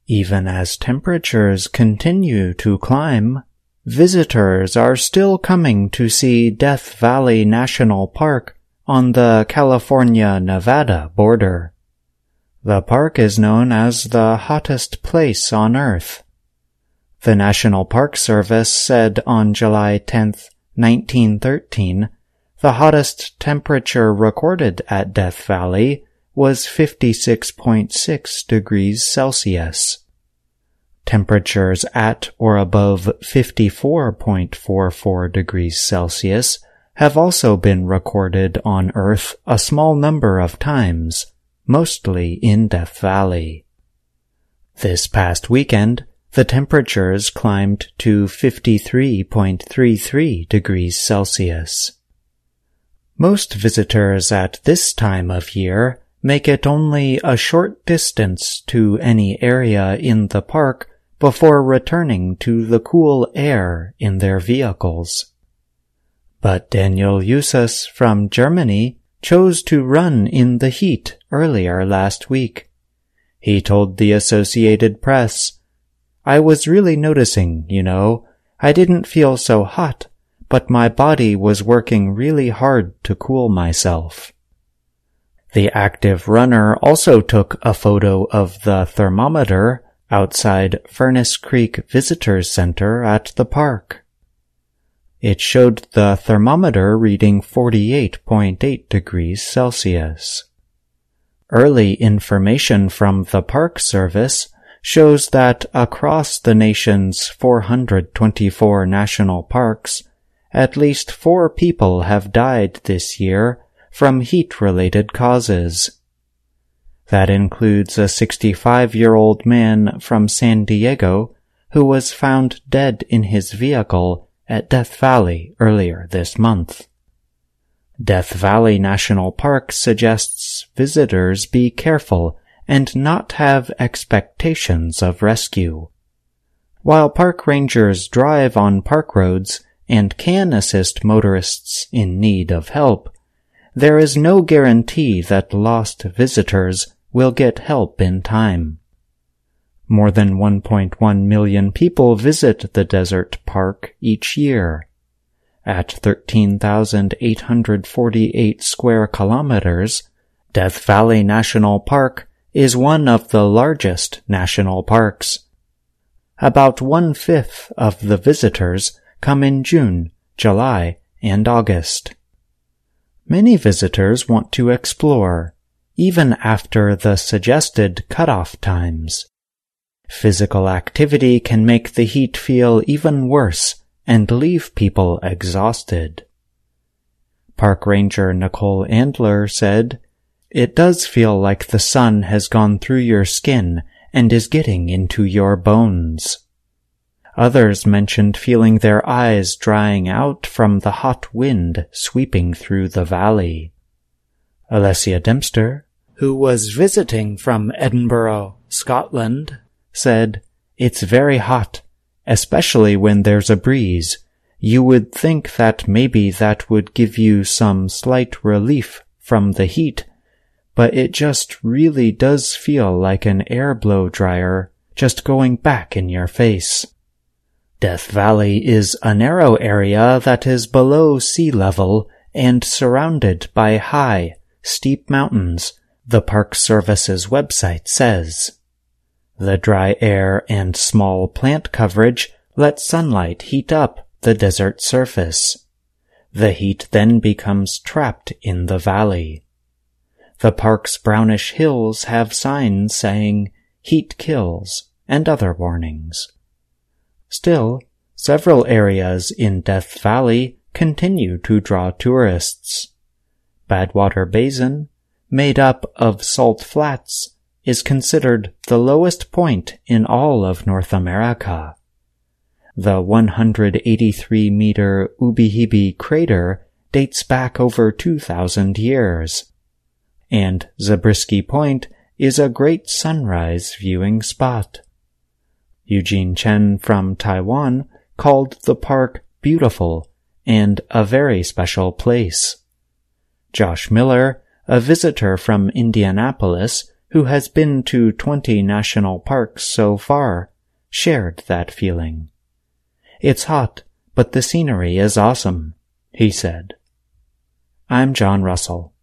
Even as temperatures continue to climb, visitors are still coming to see Death Valley National Park on the California-Nevada border. The park is known as the hottest place on Earth. The National Park Service said on July 10, 1913, the hottest temperature recorded at Death Valley was 56.6 degrees Celsius. Temperatures at or above 54.44 degrees Celsius have also been recorded on Earth a small number of times, mostly in Death Valley. This past weekend, the temperatures climbed to 53.33 degrees Celsius. Most visitors at this time of year make it only a short distance to any area in the park before returning to the cool air in their vehicles. But Daniel Jusas from Germany chose to run in the heat earlier last week. He told the Associated Press, "I was really noticing, I didn't feel so hot, but my body was working really hard to cool myself." The active runner also took a photo of the thermometer outside Furnace Creek Visitors Center at the park. It showed the thermometer reading 48.8 degrees Celsius. Early information from the Park Service shows that across the nation's 424 national parks, at least 4 people have died this year from heat-related causes. That includes a 65-year-old man from San Diego who was found dead in his vehicle at Death Valley earlier this month. Death Valley National Park suggests visitors be careful and not have expectations of rescue. While park rangers drive on park roads and can assist motorists in need of help, there is no guarantee that lost visitors will get help in time. More than 1.1 million people visit the desert park each year. At 13,848 square kilometers, Death Valley National Park is one of the largest national parks. About 1/5 of the visitors come in June, July, and August. Many visitors want to explore, even after the suggested cutoff times. Physical activity can make the heat feel even worse and leave people exhausted. Park Ranger Nicole Andler said, "It does feel like the sun has gone through your skin and is getting into your bones." Others mentioned feeling their eyes drying out from the hot wind sweeping through the valley. Alessia Dempster, who was visiting from Edinburgh, Scotland, said, "It's very hot, especially when there's a breeze. You would think that maybe that would give you some slight relief from the heat, but it just really does feel like an air blow dryer just going back in your face." Death Valley is a narrow area that is below sea level and surrounded by high, steep mountains, the Park Service's website says. The dry air and small plant coverage let sunlight heat up the desert surface. The heat then becomes trapped in the valley. The park's brownish hills have signs saying, "Heat kills," and other warnings. Still, several areas in Death Valley continue to draw tourists. Badwater Basin, made up of salt flats, is considered the lowest point in all of North America. The 183-meter Ubehebe crater dates back over 2,000 years. And Zabriskie Point is a great sunrise viewing spot. Eugene Chen from Taiwan called the park beautiful and a very special place. Josh Miller, a visitor from Indianapolis who has been to 20 national parks so far, shared that feeling. "It's hot, but the scenery is awesome," he said. I'm John Russell.